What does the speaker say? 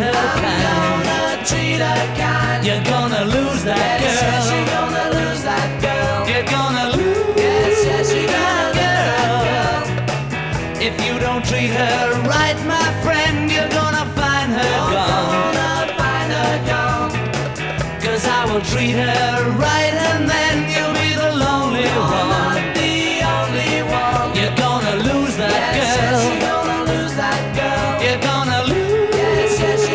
her kind. Gonna treat her kind. You're gonna lose that Yes, girl. yes, you're gonna lose that girl. You're gonna lose Yes, yes, you're that gonna lose that girl. If you don't treat her right, my friend, you're gonna find her You're gone. gonna find her gone. 'Cause I will treat her right.